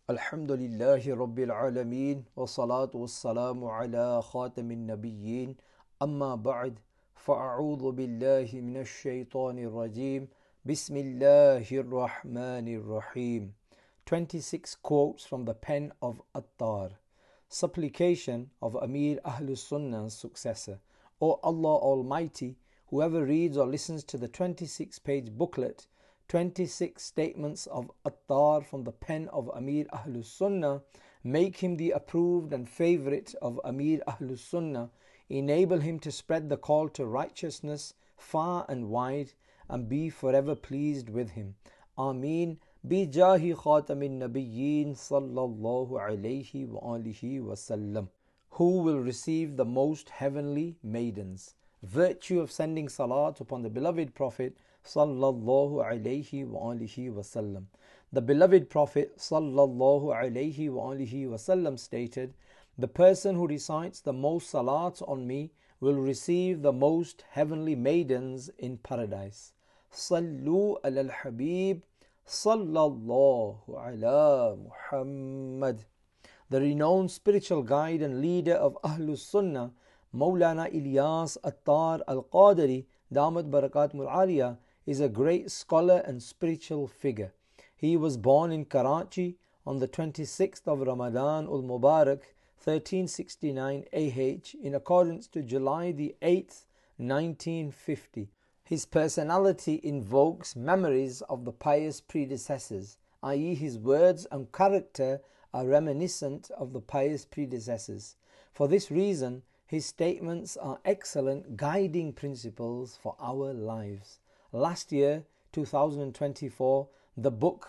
Alhamdulillahi Rabbil Alameen wa salatu wa salamu ala khatamin nabiyyin amma ba'd fa'a'udhu billahi minash shaitanir rajim bismillahir rahmanir rahim. 26 quotes from the pen of Attar. Supplication of Amir Ahlus Sunnah's successor. O Allah Almighty, whoever reads or listens to the 26-page booklet 26 statements of Attar from the pen of Amir Ahlus Sunnah, make him the approved and favorite of Amir Ahlus Sunnah, enable him to spread the call to righteousness far and wide, and be forever pleased with him. Ameen. Bijahi khatamin nabiyyin sallallahu alayhi wa alihi wa sallam. Who will receive the most heavenly maidens? Virtue of sending salat upon the beloved Prophet sallallahu alayhi wa alihi wasallam. The beloved Prophet sallallahu alayhi wa alihi wasallam stated, "The person who recites the most salat on me will receive the most heavenly maidens in paradise." Sallu ala al-Habib sallallahu ala Muhammad. The renowned spiritual guide and leader of Ahlus Sunnah, Maulana Ilyas Attar Al-Qadiri, Damat Barakatumul Aliyah, is a great scholar and spiritual figure. He was born in Karachi on the 26th of Ramadan ul-Mubarak 1369 AH in accordance to July the 8th 1950. His personality invokes memories of the pious predecessors, i.e. his words and character are reminiscent of the pious predecessors. For this reason, his statements are excellent guiding principles for our lives. Last year, 2024, the book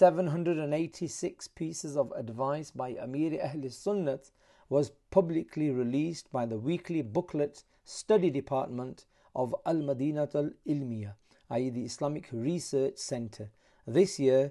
786 Pieces of Advice by Amir Ahl Sunnah was publicly released by the weekly booklet study department of Al-Madinat Al-Ilmiyah, i.e. the Islamic Research Center. This year,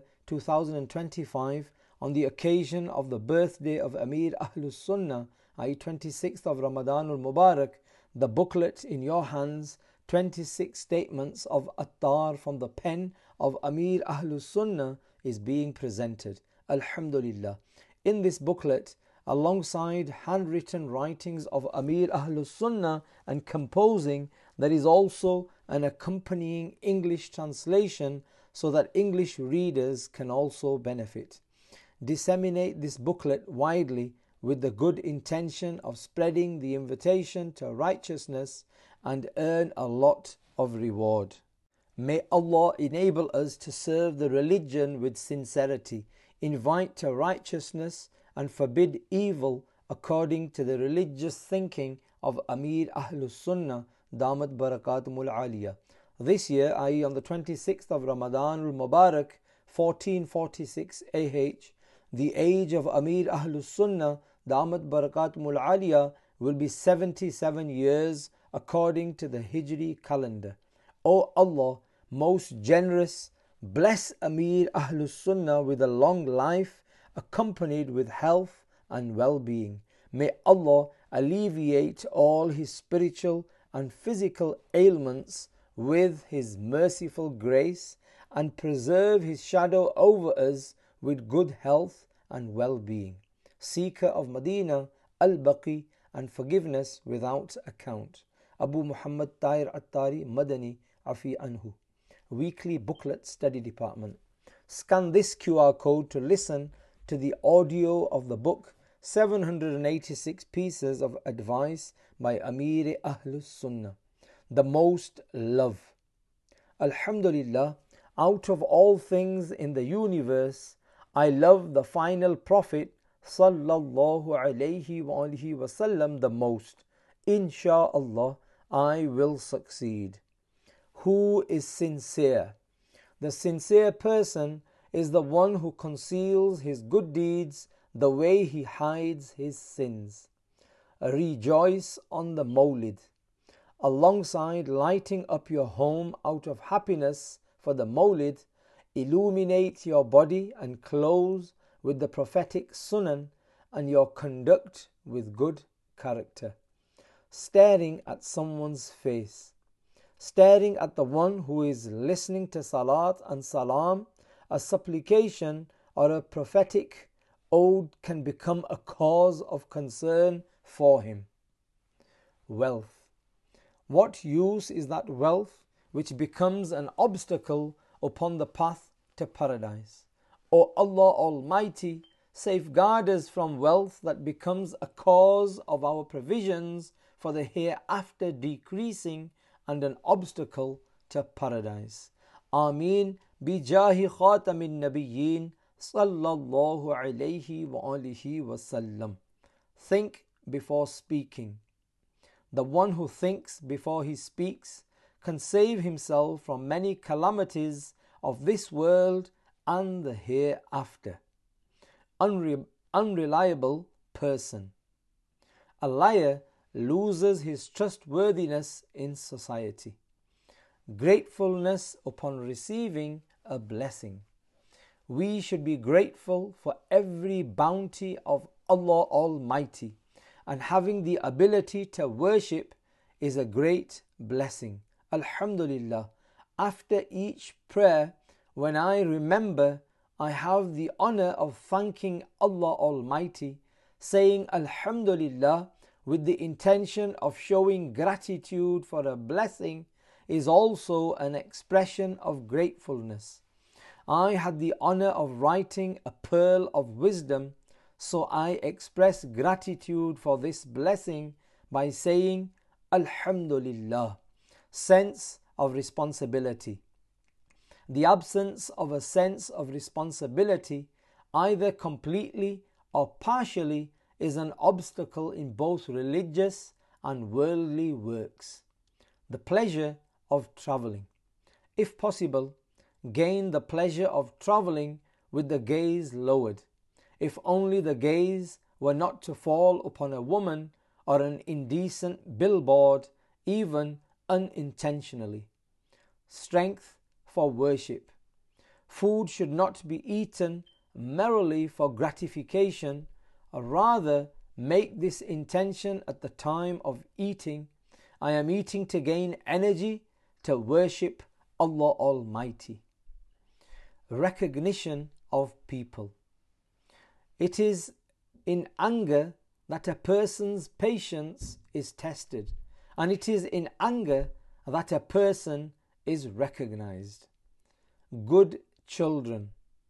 2025, on the occasion of the birthday of Amir Ahl Sunnah, i.e. 26th of Ramadan al-Mubarak, the booklet in your hands, 26 statements of Attar from the pen of Amir Ahlus Sunnah, is being presented. Alhamdulillah. In this booklet, alongside handwritten writings of Amir Ahlus Sunnah and composing, there is also an accompanying English translation so that English readers can also benefit. Disseminate this booklet widely with the good intention of spreading the invitation to righteousness and earn a lot of reward. May Allah enable us to serve the religion with sincerity, invite to righteousness and forbid evil according to the religious thinking of Amir Ahlus Sunnah Damat Barakatumul Aliyah. This year, i.e. on the 26th of Ramadan al-Mubarak 1446 AH, the age of Amir Ahlus Sunnah Damat Barakatumul Aliyah will be 77 years according to the Hijri calendar. O Allah, most generous, bless Amir Ahlus Sunnah with a long life accompanied with health and well-being. May Allah alleviate all his spiritual and physical ailments with his merciful grace and preserve his shadow over us with good health and well-being. Seeker of Medina, Al-Baqi, and forgiveness without account. Abu Muhammad Tahir Attari Madani Afi Anhu. Weekly booklet study department. Scan this QR code to listen to the audio of the book 786 Pieces of Advice by Amir Ahlus Sunnah. The most love. Alhamdulillah, out of all things in the universe, I love the final Prophet sallallahu alayhi wa alihi wasallam the most. Insha'Allah, I will succeed. Who is sincere? The sincere person is the one who conceals his good deeds the way he hides his sins. Rejoice on the Mawlid. Alongside lighting up your home out of happiness for the Mawlid, illuminate your body and clothes with the prophetic Sunan and your conduct with good character. Staring at someone's face. Staring at the one who is listening to salat and salam, a supplication or a prophetic owed can become a cause of concern for him. Wealth. What use is that wealth which becomes an obstacle upon the path to paradise? O Allah Almighty, safeguard us from wealth that becomes a cause of our provisions for the hereafter decreasing and an obstacle to paradise. Ameen. Bijahi khatamin nabiyyin sallallahu alayhi wa alihi wasallam. Think before speaking. The one who thinks before he speaks can save himself from many calamities of this world and the hereafter. Unreliable person. A liar loses his trustworthiness in society. Gratefulness upon receiving a blessing. We should be grateful for every bounty of Allah Almighty, and having the ability to worship is a great blessing. Alhamdulillah. After each prayer, when I remember, I have the honor of thanking Allah Almighty, saying Alhamdulillah with the intention of showing gratitude for a blessing is also an expression of gratefulness. I had the honor of writing a pearl of wisdom, so I express gratitude for this blessing by saying Alhamdulillah. Sense of responsibility. The absence of a sense of responsibility, either completely or partially, is an obstacle in both religious and worldly works. The pleasure of traveling. If possible, gain the pleasure of traveling with the gaze lowered, if only the gaze were not to fall upon a woman or an indecent billboard, even unintentionally. Strength for worship. Food should not be eaten merely for gratification, or rather make this intention at the time of eating. I am eating to gain energy to worship Allah Almighty. Recognition of people. It is in anger that a person's patience is tested, and it is in anger that a person is recognized. Good children.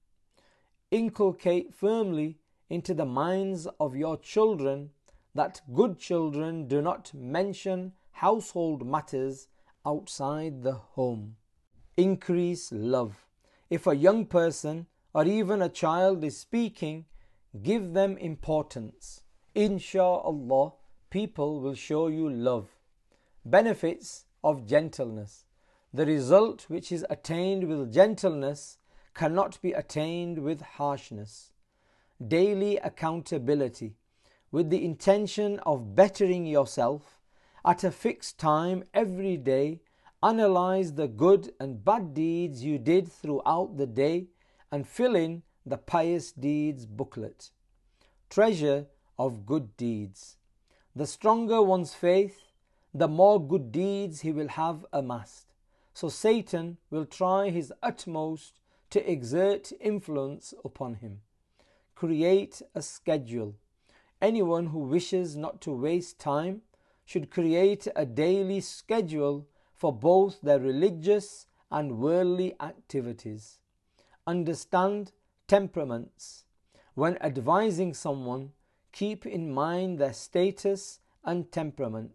Inculcate firmly into the minds of your children that good children do not mention household matters outside the home. Increase love. If a young person or even a child is speaking, give them importance. Insha'Allah, people will show you love. Benefits of gentleness. The result which is attained with gentleness cannot be attained with harshness. Daily accountability. With the intention of bettering yourself, at a fixed time every day, analyze the good and bad deeds you did throughout the day and fill in the pious deeds booklet. Treasure of good deeds. The stronger one's faith, the more good deeds he will have amassed. So Satan will try his utmost to exert influence upon him. Create a schedule. Anyone who wishes not to waste time should create a daily schedule for both their religious and worldly activities. Understand temperaments. When advising someone, keep in mind their status and temperament.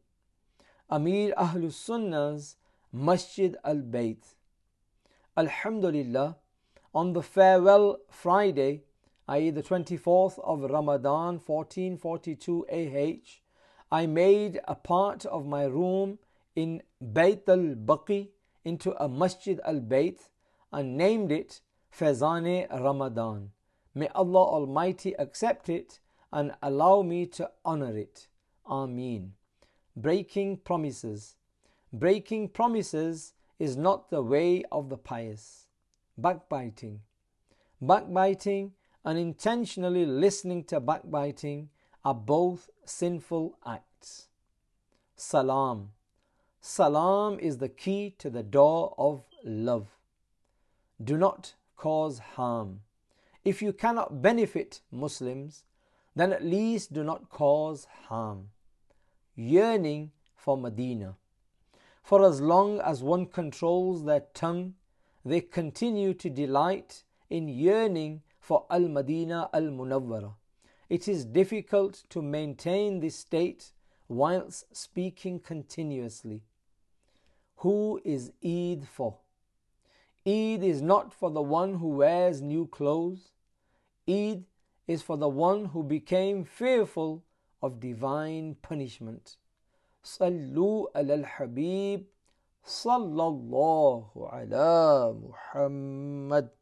Amir Ahlus Sunnah's Masjid al-Bayt. Alhamdulillah, on the farewell Friday, i.e. the 24th of Ramadan 1442 AH, I made a part of my room in Bayt al-Baqi into a Masjid al-Bayt and named it Faizan Ramadan. May Allah Almighty accept it and allow me to honor it. Ameen. Breaking promises. Breaking promises is not the way of the pious. Backbiting. Backbiting and intentionally listening to backbiting are both sinful acts. Salam. Salam is the key to the door of love. Do not cause harm. if you cannot benefit Muslims, then at least do not cause harm. Yearning for Medina. For as long as one controls their tongue, they continue to delight in yearning for Al-Madinah Al-Munawwara. It is difficult to maintain this state whilst speaking continuously. Who is Eid for? Eid is not for the one who wears new clothes. Eid is for the one who became fearful of divine punishment. Sallu ala al-Habib sallallahu ala Muhammad.